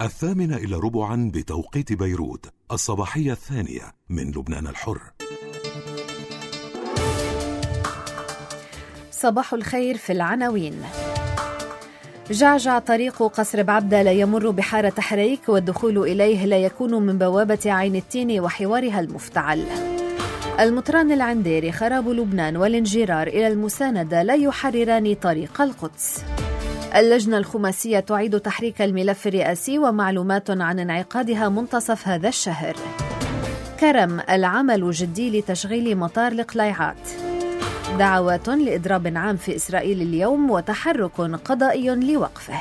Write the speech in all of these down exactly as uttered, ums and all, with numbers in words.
الثامنة إلى ربعا بتوقيت بيروت، الصباحية الثانية من لبنان الحر. صباح الخير في العناوين. جعجع طريق قصر بعبدة لا يمر بحارة حريك، والدخول إليه لا يكون من بوابة عين التين وحوارها المفتعل. المطران العنديري: خراب لبنان والانجرار إلى المساندة لا يحرران طريق القدس. اللجنة الخماسية تعيد تحريك الملف الرئاسي ومعلومات عن انعقادها منتصف هذا الشهر. كرم: العمل جدي لتشغيل مطار القليعات. دعوات لإضراب عام في إسرائيل اليوم، وتحرك قضائي لوقفه.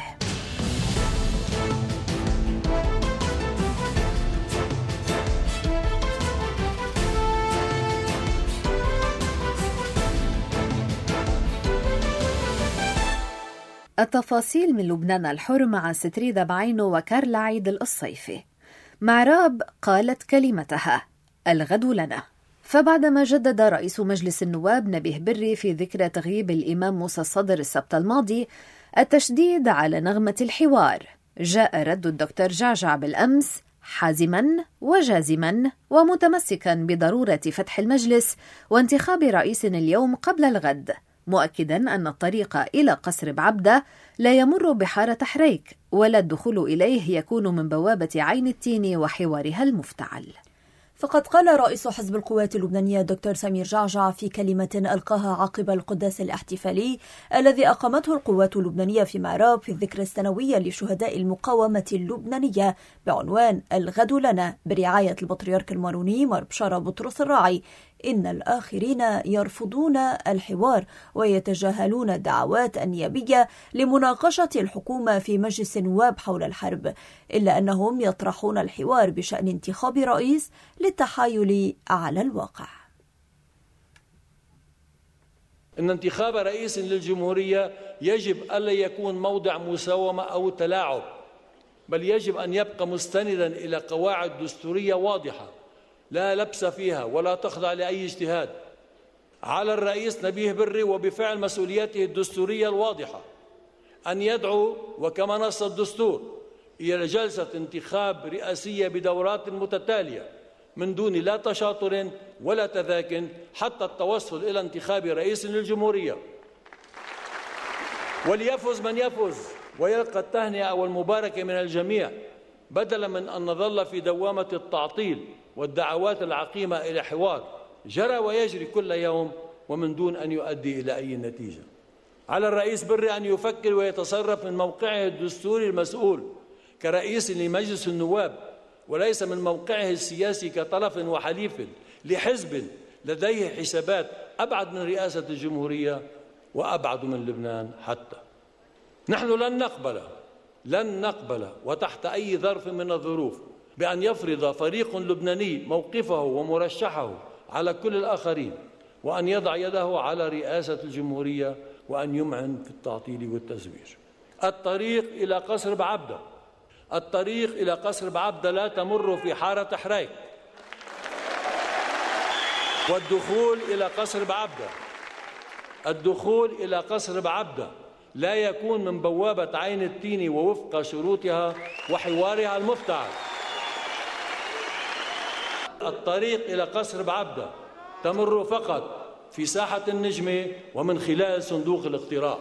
التفاصيل من لبنان الحر مع ستريدة بعينه وكارلا عيد الصيفي. معراب قالت كلمتها: الغد لنا. فبعدما جدد رئيس مجلس النواب نبيه بري في ذكرى تغييب الإمام موسى الصدر السبت الماضي التشديد على نغمة الحوار، جاء رد الدكتور جعجع بالأمس حازما وجازما ومتمسكا بضرورة فتح المجلس وانتخاب رئيس اليوم قبل الغد، مؤكدا أن الطريق إلى قصر بعبدة لا يمر بحارة حريك، ولا الدخول إليه يكون من بوابة عين التين وحوارها المفتعل. فقد قال رئيس حزب القوات اللبنانية دكتور سمير جعجع في كلمة ألقاها عقب القداس الاحتفالي الذي أقامته القوات اللبنانية في معراب في الذكرى السنوية لشهداء المقاومة اللبنانية بعنوان الغد لنا برعاية البطريرك الماروني مار بشارة بطرس الراعي: إن الآخرين يرفضون الحوار ويتجاهلون الدعوات النيابية لمناقشة الحكومة في مجلس النواب حول الحرب، إلا أنهم يطرحون الحوار بشأن انتخاب رئيس للتحايل على الواقع. إن انتخاب رئيس للجمهورية يجب ألا يكون موضع مساومة أو تلاعب، بل يجب أن يبقى مستندا إلى قواعد دستورية واضحة لا لبس فيها ولا تخضع لأي اجتهاد. على الرئيس نبيه بري وبفعل مسؤولياته الدستورية الواضحة أن يدعو وكما نص الدستور إلى جلسة انتخاب رئاسية بدورات متتالية من دون لا تشاطر ولا تذاكن حتى التوصل إلى انتخاب رئيس للجمهورية، وليفز من يفز ويلقى التهنئة والمباركة من الجميع، بدلا من أن نظل في دوامة التعطيل والدعوات العقيمة إلى حوار جرى ويجري كل يوم ومن دون أن يؤدي إلى أي نتيجة. على الرئيس بري أن يفكر ويتصرف من موقعه الدستوري المسؤول كرئيس لمجلس النواب، وليس من موقعه السياسي كطرف وحليف لحزب لديه حسابات أبعد من رئاسة الجمهورية وأبعد من لبنان حتى. نحن لن نقبل لن نقبل وتحت أي ظرف من الظروف بأن يفرض فريق لبناني موقفه ومرشحه على كل الآخرين، وأن يضع يده على رئاسة الجمهورية، وأن يمعن في التعطيل والتزوير. الطريق إلى قصر بعبدة الطريق إلى قصر بعبدة لا تمر في حارة حريك، والدخول إلى قصر بعبدة الدخول إلى قصر بعبدة لا يكون من بوابة عين التين ووفق شروطها وحوارها المفتعل. الطريق إلى قصر بعبدة تمر فقط في ساحة النجمة ومن خلال صندوق الاقتراع.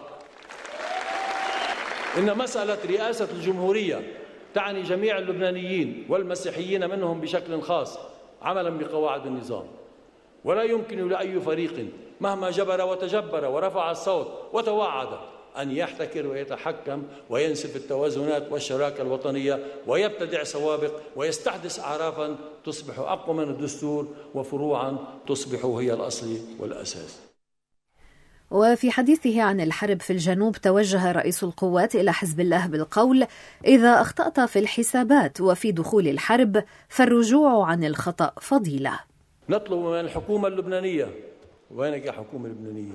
إن مسألة رئاسة الجمهورية تعني جميع اللبنانيين والمسيحيين منهم بشكل خاص عملا بقواعد النظام، ولا يمكن لأي فريق مهما جبر وتجبر ورفع الصوت وتوعد أن يحتكر ويتحكم وينسف التوازنات والشراكة الوطنية ويبتدع سوابق ويستحدث أعرافا تصبح أقوى من الدستور وفروعا تصبح هي الأصل والأساس. وفي حديثه عن الحرب في الجنوب توجه رئيس القوات إلى حزب الله بالقول: إذا أخطأت في الحسابات وفي دخول الحرب فالرجوع عن الخطأ فضيلة. نطلب من الحكومة اللبنانية، وينك يا حكومة لبنانية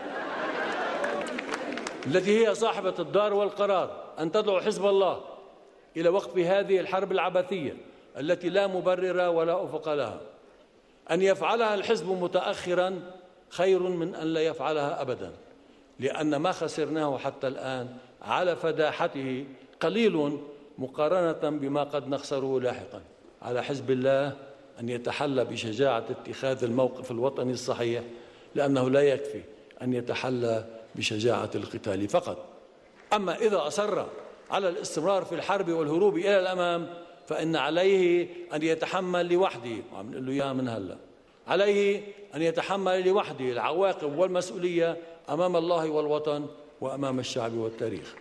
التي هي صاحبة الدار والقرار، أن تدعو حزب الله إلى وقف هذه الحرب العبثية التي لا مبرر ولا أفق لها. أن يفعلها الحزب متأخرا خير من أن لا يفعلها أبدا، لأن ما خسرناه حتى الآن على فداحته قليل مقارنة بما قد نخسره لاحقا. على حزب الله أن يتحلى بشجاعة اتخاذ الموقف الوطني الصحيح، لأنه لا يكفي أن يتحلى بشجاعة القتال فقط. أما إذا أصر على الاستمرار في الحرب والهروب إلى الأمام فإن عليه أن يتحمل لوحده، وعم نقول له إياها من هلا، عليه أن يتحمل لوحده العواقب والمسؤولية أمام الله والوطن وأمام الشعب والتاريخ.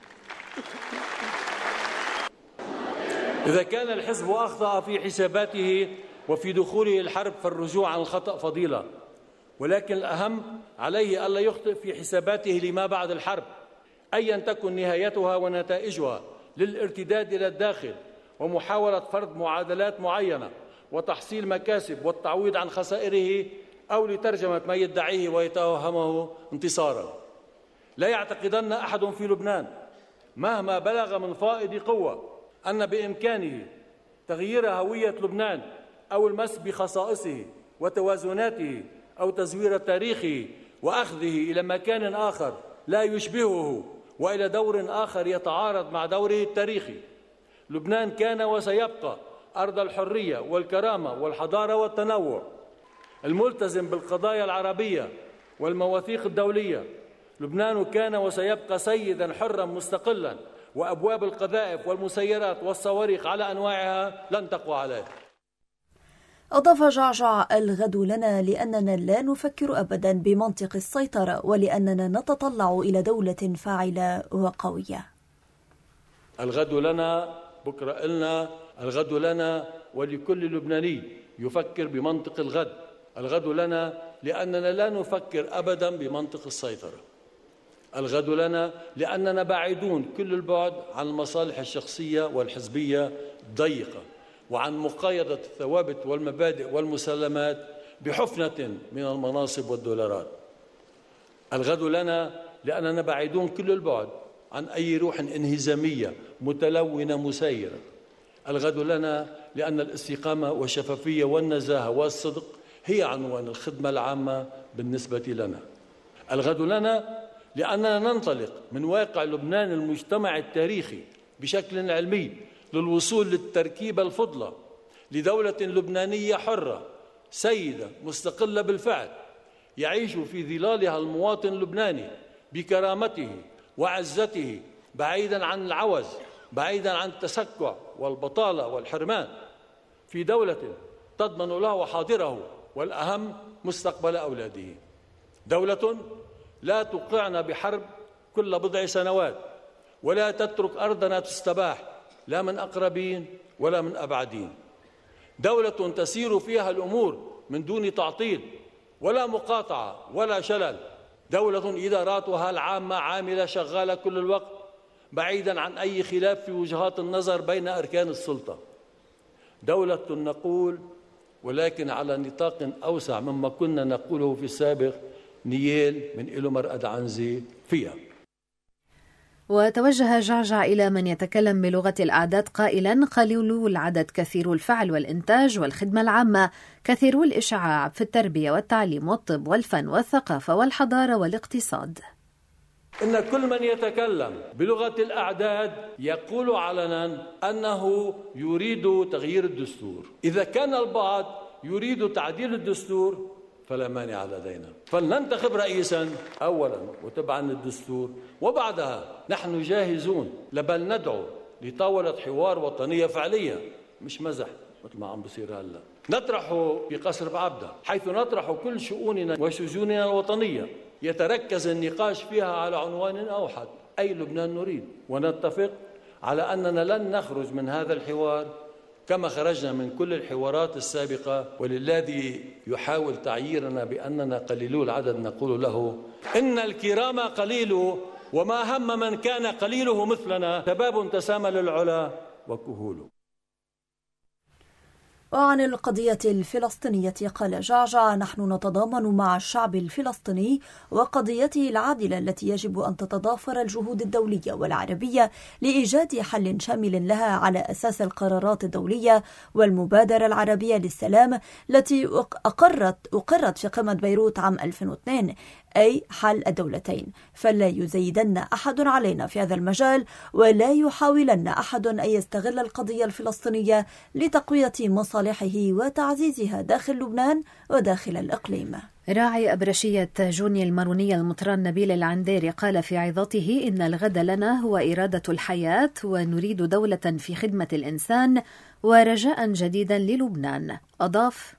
إذا كان الحزب أخطأ في حساباته وفي دخوله الحرب فالرجوع عن الخطأ فضيلة، ولكن الأهم عليه ألا يخطئ في حساباته لما بعد الحرب أيا تكن نهايتها ونتائجها للارتداد إلى الداخل ومحاولة فرض معادلات معينة وتحصيل مكاسب والتعويض عن خسائره، أو لترجمة ما يدعيه ويتوهمه انتصارا. لا يعتقدن أحد في لبنان مهما بلغ من فائض قوة أن بإمكانه تغيير هوية لبنان أو المس بخصائصه وتوازناته أو تزوير تاريخه وأخذه إلى مكان آخر لا يشبهه وإلى دور آخر يتعارض مع دوره التاريخي. لبنان كان وسيبقى أرض الحرية والكرامة والحضارة والتنوع، الملتزم بالقضايا العربية والمواثيق الدولية. لبنان كان وسيبقى سيدا حرا مستقلا، وأبواب القذائف والمسيرات والصواريخ على أنواعها لن تقوى عليه. أضاف جعجع: الغد لنا لأننا لا نفكر أبدا بمنطق السيطرة، ولأننا نتطلع إلى دولة فاعلة وقوية. الغد لنا، بكرة إلنا، الغد لنا ولكل لبناني يفكر بمنطق الغد. الغد لنا لأننا لا نفكر أبدا بمنطق السيطرة. الغد لنا لأننا بعيدون كل البعد عن المصالح الشخصية والحزبية الضيقة، وعن مقايضة الثوابت والمبادئ والمسلمات بحفنة من المناصب والدولارات. الغد لنا لأننا بعيدون كل البعد عن أي روح انهزامية متلونة مسيرة. الغد لنا لأن الاستقامة والشفافية والنزاهة والصدق هي عنوان الخدمة العامة بالنسبة لنا. الغد لنا لأننا ننطلق من واقع لبنان المجتمع التاريخي بشكل علمي للوصول للتركيبة الفضلى لدولة لبنانية حرة سيدة مستقلة بالفعل، يعيش في ظلالها المواطن اللبناني بكرامته وعزته، بعيدا عن العوز، بعيدا عن التسكع والبطالة والحرمان، في دولة تضمن له حاضره والأهم مستقبل أولاده. دولة لا توقعنا بحرب كل بضع سنوات، ولا تترك أرضنا تستباح لا من أقربين ولا من أبعدين. دولة تسير فيها الأمور من دون تعطيل ولا مقاطعة ولا شلل. دولة إداراتها العامة عاملة شغالة كل الوقت، بعيدا عن أي خلاف في وجهات النظر بين أركان السلطة. دولة نقول ولكن على نطاق أوسع مما كنا نقوله في السابق، نيال من إلو مرقد عنزي فيها. وتوجه جعجع إلى من يتكلم بلغة الأعداد قائلا: قليل العدد كثير الفعل والإنتاج والخدمة العامة، كثير الإشعاع في التربية والتعليم والطب والفن والثقافة والحضارة والاقتصاد. إن كل من يتكلم بلغة الأعداد يقول علنا أنه يريد تغيير الدستور. إذا كان البعض يريد تعديل الدستور فلا مانع لدينا، فلننتخب رئيسا أولا وتبعا للدستور، وبعدها نحن جاهزون لبل ندعو لطاولة حوار وطنية فعلية مش مزح مثل ما عم بصير هلا، نطرحه في قصر بعبدة، حيث نطرح كل شؤوننا وشجوننا الوطنية، يتركز النقاش فيها على عنوان أوحد: أي لبنان نريد، ونتفق على أننا لن نخرج من هذا الحوار كما خرجنا من كل الحوارات السابقة. وللذي يحاول تعييرنا بأننا قليلو العدد نقول له: إن الكرام قليل، وما هم من كان قليله مثلنا، شباب تسامى للعلا وكهول. وعن القضية الفلسطينية قال جعجع: نحن نتضامن مع الشعب الفلسطيني وقضيته العادلة التي يجب أن تتضافر الجهود الدولية والعربية لإيجاد حل شامل لها على أساس القرارات الدولية والمبادرة العربية للسلام التي أقرت أقرت في قمة بيروت عام ألفين واثنين، أي حل الدولتين. فلا يزيدن أحد علينا في هذا المجال، ولا يحاولن أحد أن يستغل القضية الفلسطينية لتقوية مصالحه وتعزيزها داخل لبنان وداخل الإقليم. راعي أبرشية جوني المارونية المطران نبيل العنديري قال في عظته: إن الغد لنا هو إرادة الحياة، ونريد دولة في خدمة الإنسان ورجاء جديدا للبنان. أضاف: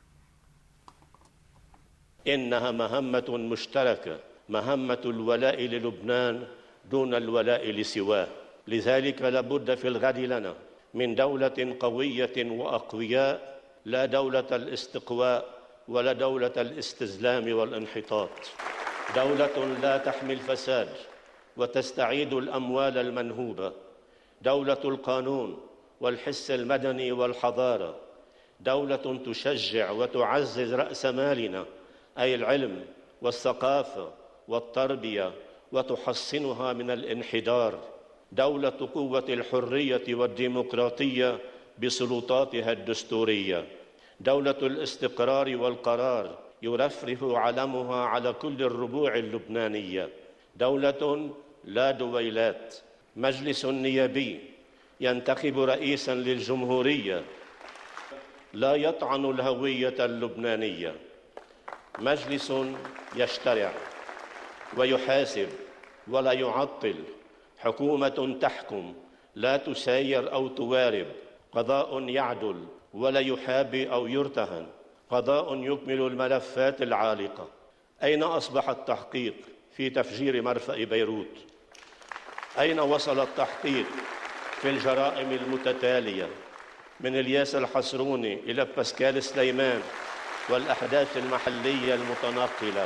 إنها مهمة مشتركة، مهمة الولاء للبنان دون الولاء لسواه. لذلك لابد في الغد لنا من دولة قوية وأقوياء، لا دولة الاستقواء ولا دولة الاستزلام والانحطاط، دولة لا تحمي الفساد وتستعيد الأموال المنهوبة، دولة القانون والحس المدني والحضارة، دولة تشجع وتعزز رأس مالنا أي العلم والثقافة والتربية وتحصنها من الانحدار، دولة قوة الحرية والديمقراطية بسلطاتها الدستورية، دولة الاستقرار والقرار يرفرف علمها على كل الربوع اللبنانية، دولة لا دويلات، مجلس نيابي ينتخب رئيسا للجمهورية لا يطعن الهوية اللبنانية، مجلس يشترع ويحاسب ولا يعطل، حكومة تحكم لا تساير أو توارب، قضاء يعدل ولا يحابي أو يرتهن، قضاء يكمل الملفات العالقة. أين أصبح التحقيق في تفجير مرفأ بيروت؟ أين وصل التحقيق في الجرائم المتتالية من الياس الحسروني إلى باسكال سليمان والأحداث المحلية المتناقلة؟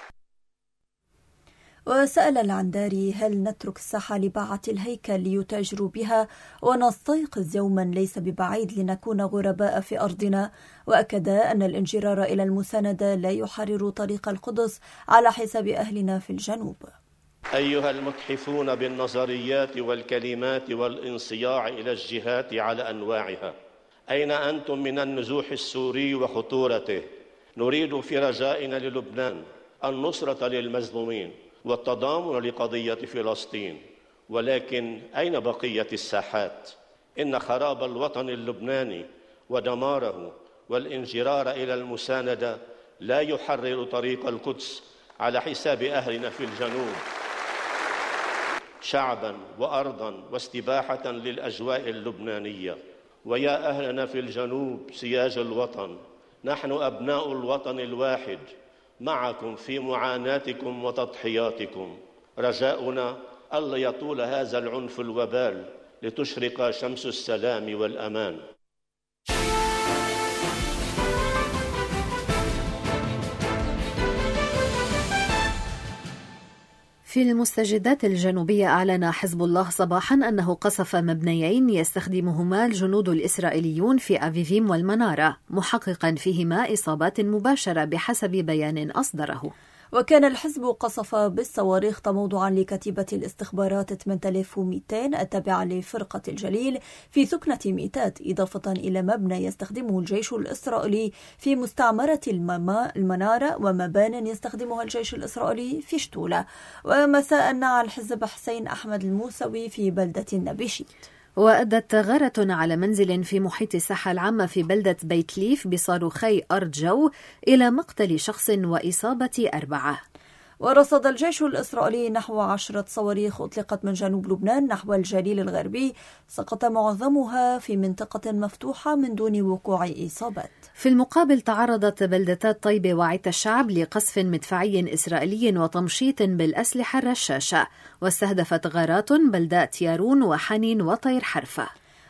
وسأل العنداري: هل نترك الساحة لباعة الهيكل ليتاجروا بها ونستيقظ يوما ليس ببعيد لنكون غرباء في أرضنا؟ وأكد أن الانجرار إلى المساندة لا يحرر طريق القدس على حساب أهلنا في الجنوب. أيها المتحفون بالنظريات والكلمات والانصياع إلى الجهات على أنواعها، أين أنتم من النزوح السوري وخطورته؟ نريد في رجائنا للبنان النصرة للمظلومين والتضامن لقضية فلسطين، ولكن أين بقية الساحات؟ إن خراب الوطن اللبناني ودماره والانجرار إلى المساندة لا يحرر طريق القدس على حساب أهلنا في الجنوب، شعبا وأرضا واستباحة للأجواء اللبنانية. ويا أهلنا في الجنوب سياج الوطن، نحن أبناء الوطن الواحد معكم في معاناتكم وتضحياتكم. رجاؤنا ألا يطول هذا العنف الوبال لتشرق شمس السلام والأمان. في المستجدات الجنوبية أعلن حزب الله صباحا أنه قصف مبنيين يستخدمهما الجنود الإسرائيليون في أفيفيم والمنارة، محققا فيهما إصابات مباشرة بحسب بيان أصدره. وكان الحزب قصف بالصواريخ تموضعا لكتيبة الاستخبارات ثمانية آلاف ومئتين التابعة لفرقة الجليل في سكنة ميتات، إضافة إلى مبنى يستخدمه الجيش الإسرائيلي في مستعمرة المنارة ومبان يستخدمها الجيش الإسرائيلي في شتولة. ومساء نعى الحزب حسين أحمد الموسوي في بلدة النبيشيت. وأدت غارة على منزل في محيط الساحة العامة في بلدة بيت ليف بصاروخي أرض جو إلى مقتل شخص وإصابة أربعة. ورصد الجيش الإسرائيلي نحو عشرة صواريخ أطلقت من جنوب لبنان نحو الجليل الغربي، سقط معظمها في منطقة مفتوحة من دون وقوع إصابات. في المقابل تعرضت بلدتات طيبة وعيت الشعب لقصف مدفعي إسرائيلي وتمشيط بالأسلحة الرشاشة، واستهدفت غارات بلدات يارون وحنين وطير حرفة.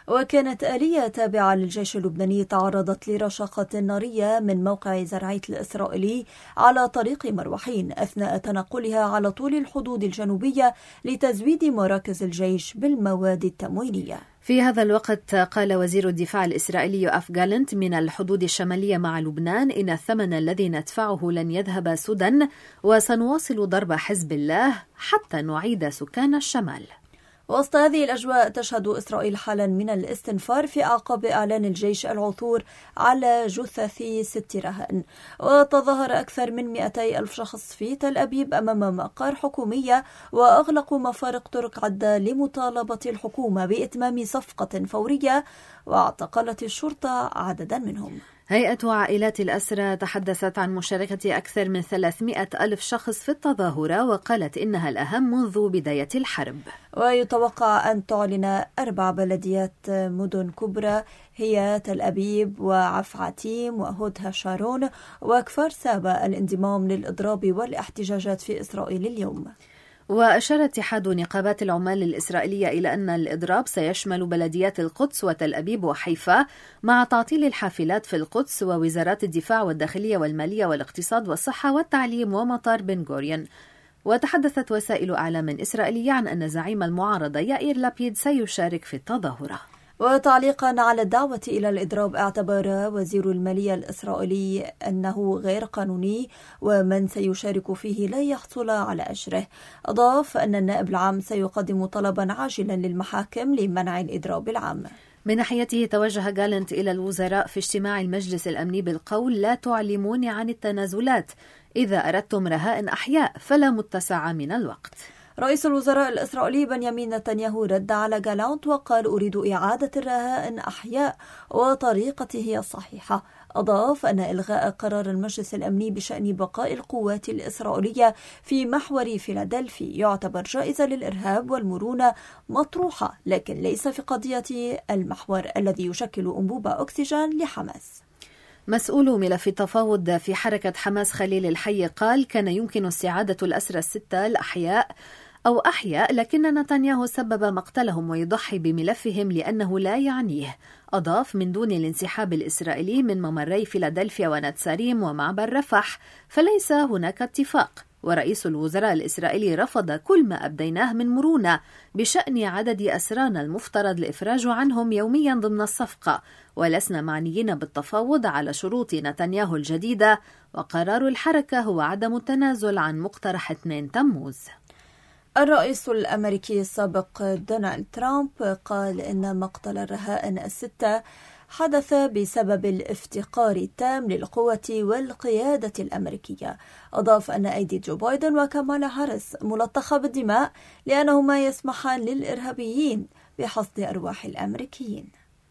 وكانت آلية تابعة للجيش اللبناني تعرضت لرشاقة نارية من موقع زرعيت الإسرائيلي على طريق مروحين أثناء تنقلها على طول الحدود الجنوبية لتزويد مراكز الجيش بالمواد التموينية. في هذا الوقت قال وزير الدفاع الإسرائيلي يوآف جالنت من الحدود الشمالية مع لبنان إن الثمن الذي ندفعه لن يذهب سدى، وسنواصل ضرب حزب الله حتى نعيد سكان الشمال. وسط هذه الأجواء تشهد إسرائيل حالا من الاستنفار في أعقاب إعلان الجيش العثور على جثث ست رهائن. وتظاهر أكثر من مئتي ألف شخص في تل أبيب أمام مقار حكومية، وأغلقوا مفارق طرق عدة لمطالبة الحكومة بإتمام صفقة فورية، واعتقلت الشرطة عددا منهم. هيئة عائلات الأسرى تحدثت عن مشاركة أكثر من ثلاثمئة ألف شخص في التظاهرة، وقالت إنها الأهم منذ بداية الحرب. ويتوقع أن تعلن أربع بلديات مدن كبرى هي تل أبيب وعفعتيم وهودها شارون وكفار سابا الانضمام للإضراب والاحتجاجات في إسرائيل اليوم. وأشار اتحاد نقابات العمال الإسرائيلية إلى أن الإضراب سيشمل بلديات القدس وتل أبيب وحيفا، مع تعطيل الحافلات في القدس ووزارات الدفاع والداخلية والمالية والاقتصاد والصحة والتعليم ومطار بن غوريون. وتحدثت وسائل إعلام إسرائيلية عن أن زعيم المعارضة يائير لابيد سيشارك في التظاهرة. وتعليقا على الدعوة إلى الإضراب، اعتبر وزير المالية الإسرائيلي أنه غير قانوني ومن سيشارك فيه لا يحصل على أجره. أضاف أن النائب العام سيقدم طلبا عاجلا للمحاكم لمنع الإضراب العام. من ناحيته توجه جالنت إلى الوزراء في اجتماع المجلس الأمني بالقول: لا تعلموني عن التنازلات، إذا أردتم رهائن أحياء فلا متسع من الوقت. رئيس الوزراء الإسرائيلي بنيامين نتنياهو رد على جالنت وقال: أريد إعادة الرهائن أحياء وطريقته هي الصحيحة. أضاف أن إلغاء قرار المجلس الأمني بشأن بقاء القوات الإسرائيلية في محور فيلادلفي يعتبر جائزة للإرهاب والمرونة مطروحة، لكن ليس في قضية المحور الذي يشكل أنبوبة أكسجين لحماس. مسؤول ملف التفاوض في حركة حماس خليل الحي قال: كان يمكن استعادة الأسرى الستة الأحياء أو أحياء، لكن نتنياهو سبب مقتلهم ويضحي بملفهم لأنه لا يعنيه. أضاف: من دون الانسحاب الإسرائيلي من ممري فيلادلفيا ونتساريم ومعبر رفح فليس هناك اتفاق. ورئيس الوزراء الإسرائيلي رفض كل ما أبديناه من مرونة بشأن عدد أسرانا المفترض الإفراج عنهم يوميا ضمن الصفقة، ولسنا معنيين بالتفاوض على شروط نتنياهو الجديدة، وقرار الحركة هو عدم التنازل عن مقترح اثنين تموز. الرئيس الأمريكي السابق دونالد ترامب قال إن مقتل الرهائن الستة حدث بسبب الافتقار التام للقوة والقيادة الأمريكية. أضاف أن أيدي جو بايدن وكامالا هاريس ملطخة بالدماء لأنهما يسمحان للإرهابيين بحصد أرواح الأمريكيين.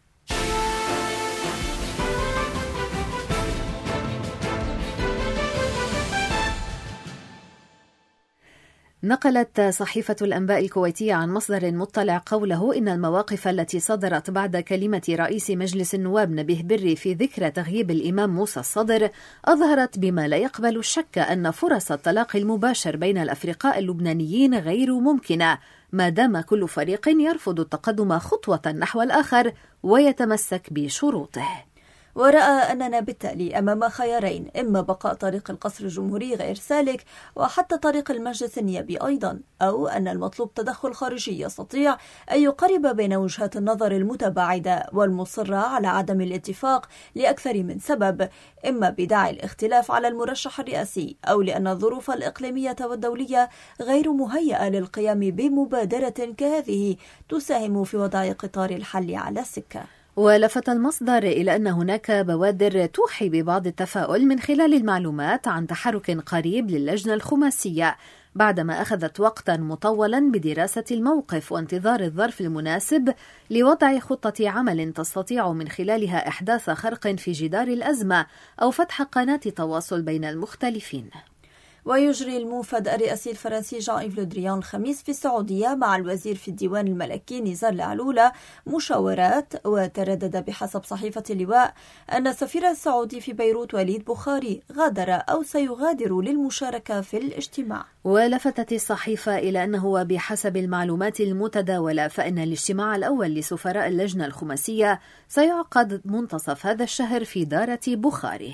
نقلت صحيفة الأنباء الكويتية عن مصدر مطلع قوله إن المواقف التي صدرت بعد كلمة رئيس مجلس النواب نبيه بري في ذكرى تغييب الإمام موسى الصدر أظهرت بما لا يقبل الشك أن فرص التلاقي المباشر بين الأفرقاء اللبنانيين غير ممكنة، ما دام كل فريق يرفض التقدم خطوة نحو الآخر ويتمسك بشروطه. ورأى أننا بالتالي أمام خيارين: إما بقاء طريق القصر الجمهوري غير سالك وحتى طريق المجلس النيابي أيضا، أو أن المطلوب تدخل خارجي يستطيع أن يقرب بين وجهات النظر المتباعدة والمصرة على عدم الاتفاق لأكثر من سبب، إما بداعي الاختلاف على المرشح الرئاسي، أو لأن الظروف الإقليمية والدولية غير مهيئة للقيام بمبادرة كهذه تساهم في وضع قطار الحل على السكة. ولفت المصدر إلى أن هناك بوادر توحي ببعض التفاؤل من خلال المعلومات عن تحرك قريب للجنة الخماسية بعدما أخذت وقتا مطولا بدراسة الموقف وانتظار الظرف المناسب لوضع خطة عمل تستطيع من خلالها إحداث خرق في جدار الأزمة أو فتح قناة تواصل بين المختلفين. ويجري الموفد الرئاسي الفرنسي جان إيف لو دريان الخميس في السعودية مع الوزير في الديوان الملكي نزار العلولة مشاورات، وتردد بحسب صحيفة اللواء أن السفير السعودي في بيروت وليد بخاري غادر أو سيغادر للمشاركة في الاجتماع. ولفتت الصحيفة إلى أنه بحسب المعلومات المتداولة فإن الاجتماع الأول لسفراء اللجنة الخماسية سيعقد منتصف هذا الشهر في دارة بخاري.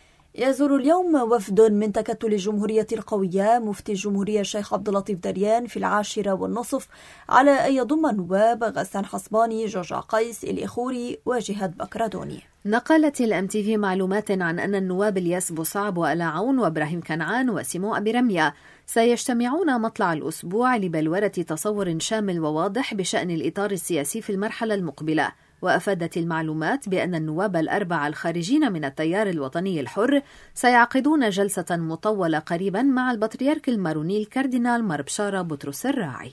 يزور اليوم وفد من تكتل الجمهورية القوية مفتي الجمهورية الشيخ عبد اللطيف دريان في العاشرة والنصف على أن يضم النواب غسان حصباني، جورج قيس، إلي خوري وجهاد بكردوني. نقلت الام تي في معلومات عن أن النواب الياس بوصعب وآلا عون وإبراهيم كنعان وسيمو أبي رمية سيجتمعون مطلع الأسبوع لبلورة تصور شامل وواضح بشأن الإطار السياسي في المرحلة المقبلة. وأفادت المعلومات بأن النواب الأربعة الخارجين من التيار الوطني الحر سيعقدون جلسة مطولة قريبا مع البطريرك الماروني الكاردينال مربشارة بطرس الراعي.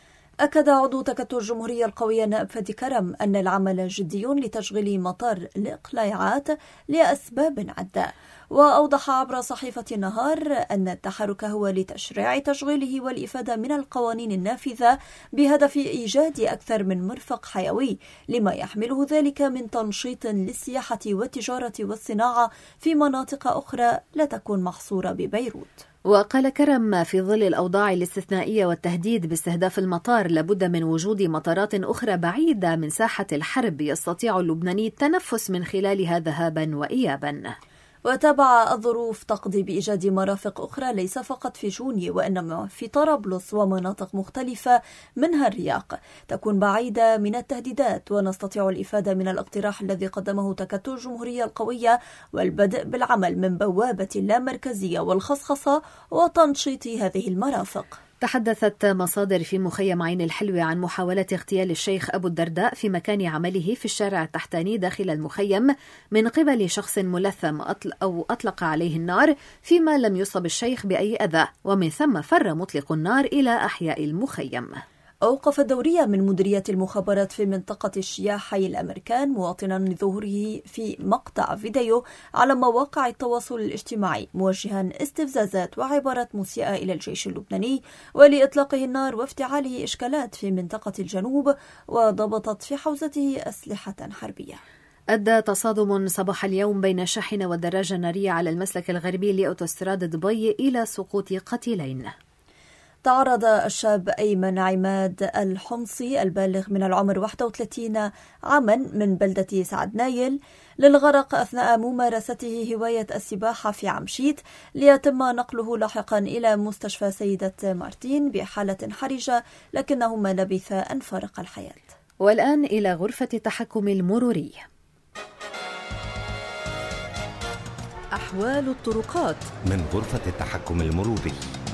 أكد عضو تكتل الجمهورية القوية نائب فادي كرم أن العمل جدي لتشغيل مطار الإقلاعات لأسباب عدة، وأوضح عبر صحيفة النهار أن التحرك هو لتشريع تشغيله والإفادة من القوانين النافذة بهدف إيجاد أكثر من مرفق حيوي لما يحمله ذلك من تنشيط للسياحة والتجارة والصناعة في مناطق أخرى لا تكون محصورة ببيروت. وقال كرم في ظل الأوضاع الاستثنائية والتهديد باستهداف المطار لابد من وجود مطارات أخرى بعيدة من ساحة الحرب يستطيع اللبناني التنفس من خلالها ذهابا وإيابا. وتابع الظروف تقضي بإيجاد مرافق أخرى ليس فقط في جوني، وإنما في طرابلس ومناطق مختلفة منها الرياق تكون بعيدة من التهديدات، ونستطيع الإفادة من الاقتراح الذي قدمه تكتل الجمهورية القوية والبدء بالعمل من بوابة اللامركزية والخصخصة وتنشيط هذه المرافق. تحدثت مصادر في مخيم عين الحلوة عن محاولة اغتيال الشيخ أبو الدرداء في مكان عمله في الشارع التحتاني داخل المخيم من قبل شخص ملثم أو أطلق عليه النار، فيما لم يصب الشيخ بأي أذى، ومن ثم فر مطلق النار إلى أحياء المخيم. أوقف الدورية من مديرية المخابرات في منطقة الشياح حي الأمريكان مواطنا لظهوره في مقطع فيديو على مواقع التواصل الاجتماعي موجها استفزازات وعبارات مسيئة إلى الجيش اللبناني ولإطلاقه النار وافتعاله إشكالات في منطقة الجنوب، وضبطت في حوزته أسلحة حربية. أدى تصادم صباح اليوم بين شاحنة ودراجة نارية على المسلك الغربي لأوتوستراد دبي إلى سقوط قتيلين. تعرض الشاب أيمن عماد الحمصي البالغ من العمر واحد وثلاثين عاما من بلدة سعد نايل للغرق أثناء ممارسته هواية السباحة في عمشيت، ليتم نقله لاحقا إلى مستشفى سيدة مارتين بحالة حرجة، لكنه ما لبث أن فارق الحياة. والآن إلى غرفة التحكم المروري. أحوال الطرقات من غرفة التحكم المروري.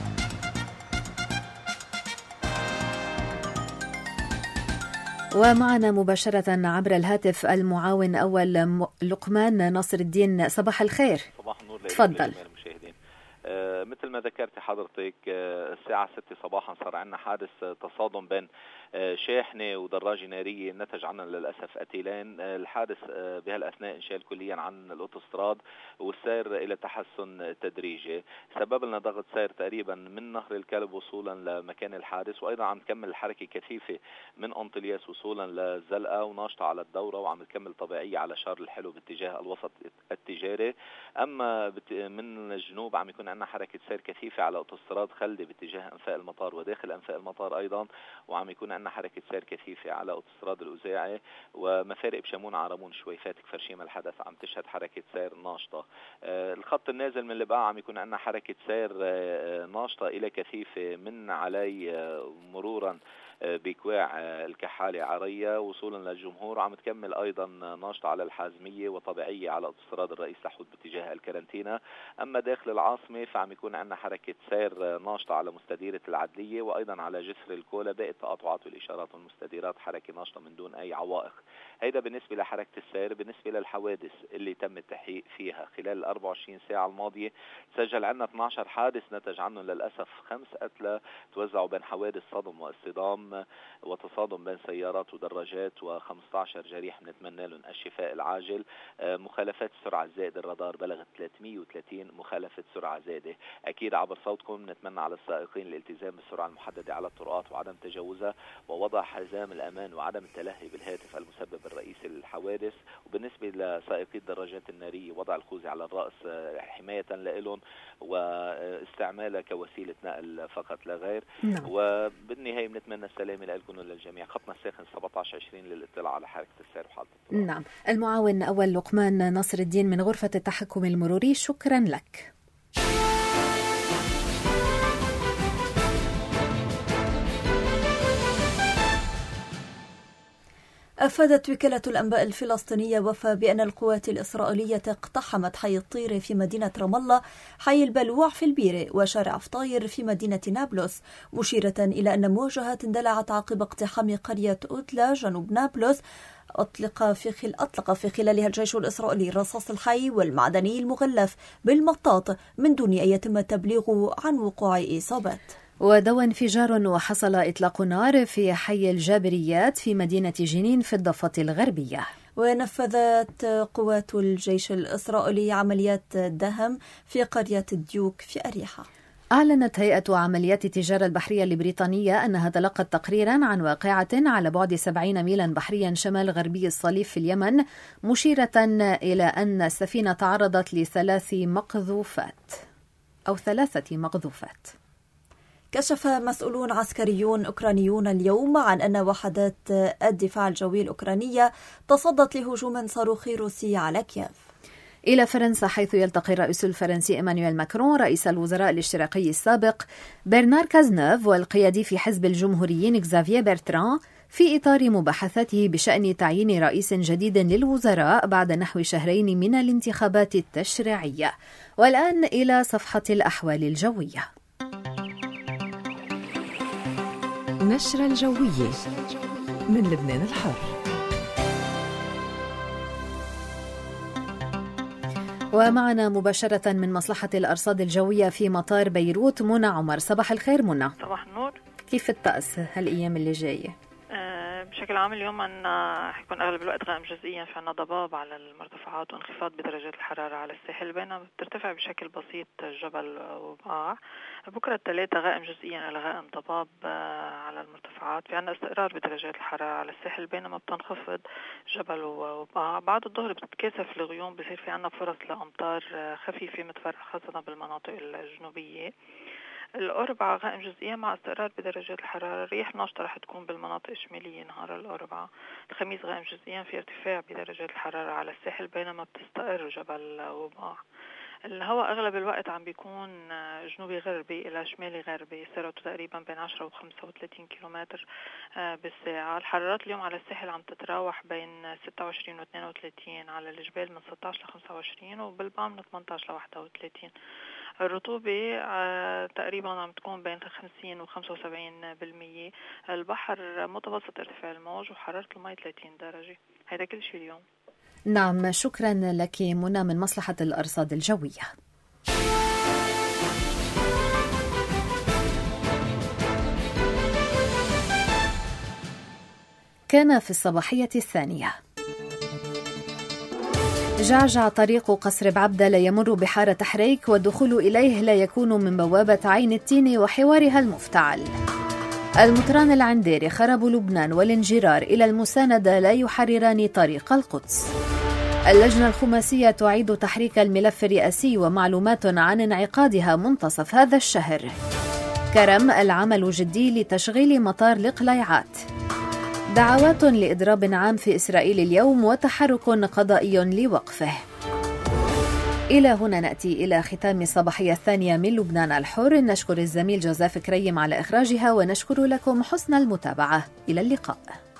ومعنا مباشرة عبر الهاتف المعاون أول لقمان ناصر الدين. صباح الخير. صباح النور. تفضل. المشاهدين، آه مثل ما ذكرت حضرتك، آه الساعة ستة صباحا صار عندنا حادث تصادم بين آه شاحنة ودراجة نارية نتج عنها للأسف قتيلين. آه الحادث آه بهالأثناء انشال كليا عن الأوتوستراد والسير إلى تحسن تدريجي، سبب لنا ضغط سير تقريبا من نهر الكلب وصولا لمكان الحادث، وأيضا عم تكمل الحركة كثيفة من أنطلياس وصولا للزلقة وناشطة على الدورة، وعم تكمل طبيعية على شار الحلو باتجاه الوسط التجاري. أما من الجنوب عم يكون عندنا حركة سير كثيفة على أوتوستراد خلدي باتجاه أنفاق المطار وداخل أنفاق المطار أيضا، وعم يكون عندنا حركة سير كثيفة على أوتوستراد الأوزاعي ومفارق بشمون عرمون شويفات كفرشيمة الحدث عم تشهد حركة سير ناشطة. آه الخط النازل من البقاع عم يكون عندنا حركة سير آه ناشطة إلى كثيفة من علي آه مرورا بكواع الكحالة عرية وصولا للجمهور، عم تكمل أيضا ناشطة على الحازمية وطبيعية على أوتوستراد الرئيس لحود باتجاه الكارنتينا. أما داخل العاصمة فعم يكون عندنا حركة سير ناشطة على مستديرة العدلية وأيضا على جسر الكولا، باقي التقاطعات والإشارات والمستديرات حركة ناشطة من دون أي عوائق. هيدا بالنسبة لحركة السير. بالنسبة للحوادث اللي تم التحقيق فيها خلال الأربع وعشرين ساعة الماضية، سجل عندنا اثني عشر حادث نتج عنهم للأسف خمس قتلى توزعوا بين حوادث صدم واصطدام العامة وتصادم بين سيارات ودراجات وخمسة عشر جريح بنتمنى لهم الشفاء العاجل. مخالفات السرعة الزائدة الرادار بلغت ثلاثمئة وثلاثين مخالفة سرعة زائدة. أكيد عبر صوتكم نتمنى على السائقين الالتزام بالسرعة المحددة على الطرقات وعدم تجاوزها ووضع حزام الأمان وعدم التلهي بالهاتف المسبب الرئيسي للحوادث. وبالنسبة لسائقي الدراجات النارية وضع الخوذة على الرأس حماية لهم واستعمالها كوسيلة نقل فقط لا غير. نعم. وبالنهاية بنتمنى السلامة لكم وللجميع. خطنا الساخن سبعة عشر عشرين للاطلاع على حركة السير وحالة الطرق. نعم. المعاون أول لقمان نصر الدين من غرفة التحكم المروري، شكرا لك. أفادت وكالة الأنباء الفلسطينية وفا بأن القوات الإسرائيلية اقتحمت حي الطير في مدينة رام الله، حي البلوع في البيرة، وشارع فطاير في مدينة نابلس، مشيرة إلى أن مواجهات اندلعت عقب اقتحام قرية أوتلا جنوب نابلس. أطلق في خل... أطلق في خلالها الجيش الإسرائيلي الرصاص الحي والمعدني المغلف بالمطاط من دون أن يتم التبليغ عن وقوع إصابات. ودوى انفجار وحصل إطلاق نار في حي الجابريات في مدينة جنين في الضفة الغربية. ونفذت قوات الجيش الإسرائيلي عمليات دهم في قرية الديوك في أريحة. أعلنت هيئة عمليات التجارة البحرية البريطانية أنها تلقت تقريرا عن واقعة على بعد سبعين ميلا بحريا شمال غربي الصليب في اليمن، مشيرة إلى أن السفينة تعرضت لثلاث مقذوفات أو ثلاثة مقذوفات. كشف مسؤولون عسكريون أوكرانيون اليوم عن أن وحدات الدفاع الجوي الأوكرانية تصدت لهجوم صاروخي روسي على كييف. إلى فرنسا، حيث يلتقي الرئيس الفرنسي إيمانويل ماكرون رئيس الوزراء الاشتراكي السابق برنار كازنوف والقيادي في حزب الجمهوريين إكزافييه بيرتران في إطار مباحثاته بشأن تعيين رئيس جديد للوزراء بعد نحو شهرين من الانتخابات التشريعية. والآن إلى صفحة الأحوال الجوية. نشرة الجوية من لبنان الحر. ومعنا مباشرة من مصلحة الأرصاد الجوية في مطار بيروت منى عمر. صباح الخير منى. صباح النور. كيف الطقس هالأيام اللي جاية؟ أه بشكل عام اليوم عنا حيكون أغلب الوقت غائم جزئيا، في عنا ضباب على المرتفعات وانخفاض بدرجات الحرارة على الساحل، بينما بترتفع بشكل بسيط جبل وبقاع. بكرة الثلاثة غائم جزئيا إلى غائم ضباب على المرتفعات، في عنا استقرار بدرجات الحرارة على الساحل بينما بتنخفض جبل وبقاع. بعد الظهر بتتكاثف الغيوم، بصير في عنا فرص لأمطار خفيفة متفرقة خاصة بالمناطق الجنوبية. الأربعاء غائم جزئيا مع استقرار بدرجات الحرارة، رياح ناشطة رح تكون بالمناطق الشمالية نهار الأربعاء. الخميس غائم جزئيا في ارتفاع بدرجات الحرارة على الساحل بينما بتستقر جبل وبقاع. الهواء أغلب الوقت عم بيكون جنوبي غربي إلى شمالي غربي، سرعته تقريبا بين عشرة وخمسة وثلاثين كيلومتر بالساعة. الحرارات اليوم على الساحل عم تتراوح بين ستة وعشرين و اثنين وثلاثين، على الجبال من ستة عشر ل خمسة وعشرين وبالبام من ثمانية عشر ل واحد وثلاثين. الرطوبة تقريبا عم تكون بين خمسين و خمسة وسبعين بالمية. البحر متوسط ارتفاع الموج وحرارة الماء ثلاثين درجة. هذا كل شيء اليوم. نعم، شكرا لك منى من مصلحة الأرصاد الجوية. كان في الصباحية الثانية. جعجع طريق قصر بعبدة لا يمر بحارة حريك، والدخول إليه لا يكون من بوابة عين التين وحوارها المفتعل. المطران العنديري خرب لبنان والانجرار إلى المساندة لا يحرران طريق القدس. اللجنة الخماسية تعيد تحريك الملف الرئاسي ومعلومات عن انعقادها منتصف هذا الشهر. كرم العمل جدي لتشغيل مطار القليعات. دعوات لإضراب عام في إسرائيل اليوم وتحرك قضائي لوقفه. إلى هنا نأتي إلى ختام الصباحية الثانية من لبنان الحر. نشكر الزميل جوزيف كريم على إخراجها ونشكر لكم حسن المتابعة. إلى اللقاء.